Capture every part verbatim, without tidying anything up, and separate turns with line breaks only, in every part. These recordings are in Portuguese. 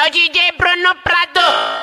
É o D J Bruno Prado,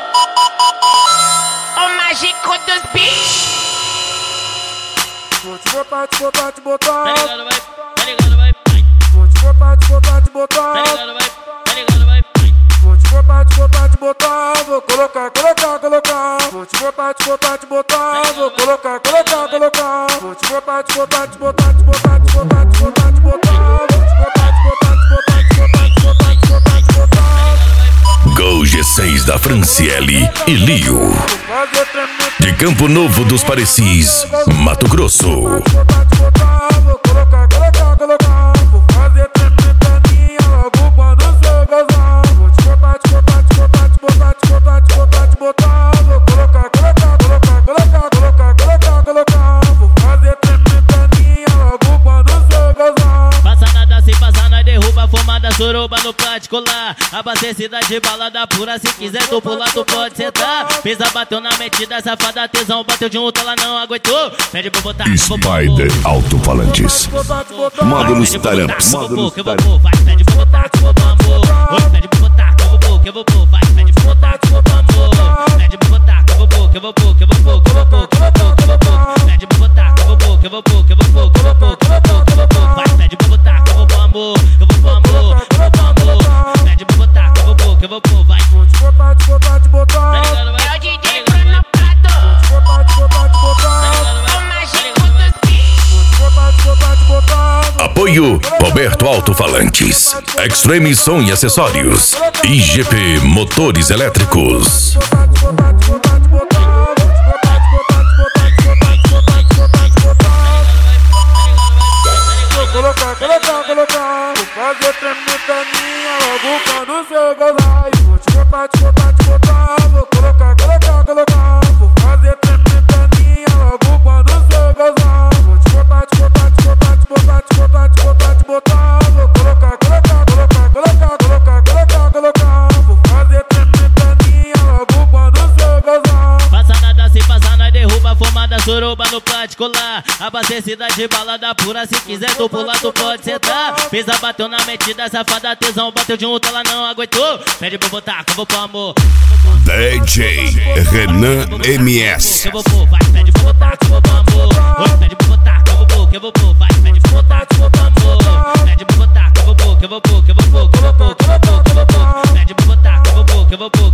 o mágico dos beats.
Vou te botar, te botar, te botar.
Tá ligado, vai, tá ligado, vai.
Vou te botar, te botar, te botar.
Tá ligado, vai, tá ligado, vai.
Vou te botar, te botar, te botar. Vou colocar, colocar, colocar. Vou te botar, te botar, te botar. Vou colocar, colocar, colocar. Vou te botar, te botar, te botar, te botar, te botar, te botar, te botar. Vou te botar, te botar, te botar, te botar, te botar, te botar, te botar.
Gol G seis da Franciele e Lio, de Campo Novo dos Parecis, Mato Grosso.
Vou colocar, colocar, colocar. Vou fazer tremer perninha logo quando cê gozar. Vou te botar, te botar, te botar, te botar, te botar, te botar, te botar. Vou colocar, colocar, colocar, colocar, colocar, colocar, colocar. Vou fazer tremer perninha logo quando cê gozar.
Passa nada, se passar, nós derruba a fumada, suruba no particular. Abastecida de balada pura, se quiser tu pular, tu pode sentar. Pisa, bateu na metida, safada, tesão, bateu de um, ela não aguentou. Pede pra botar,
Spider Alto-Falantes, módulos taramps, módulos taramps.
vai, pede pra botar, que eu vou pôr amor. Oi, pede pra botar, que eu vou pôr, que eu vou pôr. Vai, pede pra botar, que eu vou pôr amor. Pede pra botar, que eu vou pôr, que eu vou pôr, que eu vou pôr, que eu vou pôr, que eu vou pôr, que eu vou pôr. Pede pra botar, que eu vou pôr, que eu vou pôr, que eu vou pôr, que eu vou pôr, que eu vou pôr, que eu vou pôr. Vai, pede pra botar, que eu vou pôr amor, que eu vou pôr amor, que eu vou pôr amor. Pede pra botar, que eu vou pôr, que eu vou pôr. Vai,
Vou te botar, te botar, te botar.
tá ligado, vai.
É o D J Bruno Prado,
Vou te botar, te botar, te botar.
o mágico dos beats.
Vou te botar, te botar, te botar.
Apoio Roberto Alto-Falantes, Extreme Som e Acessórios, I G P Motores Elétricos.
Colocar, colocar, colocar. Vou fazer tremer perninha logo quando cê gozar. Vou te botar, te botar, te botar. Vou colocar, colocar, colocar. Vou fazer tremer perninha logo quando cê gozar. Vou te botar, te botar, te botar, te botar, te botar, te botar, te botar. Vou colocar, colocar, colocar, colocar, colocar, colocar, colocar. Vou fazer tremer perninha logo quando cê gozar.
Passa nada, se passar, nós derruba a fumada, suruba no particular. Abastecida de balada pura, se quiser tu pular, tu pode sentar. Pisa, bateu na metida, safada, tesão, bateu de um, ela não aguentou. Pede pra botar, que eu vou pôr amor.
D J Renan M S.
Que eu vou pôr, vai, pede pra botar, que eu vou pôr amor. Oi, pede pra botar, que eu vou pôr, que eu vou pôr. Vai, pede pra botar, que eu vou pôr amor. Pede pra botar, que eu vou pôr, que eu vou pôr, que eu vou pôr, que eu vou pôr, que eu vou pôr, que eu vou pôr. Pede pra botar, que eu vou pôr, que eu vou pôr.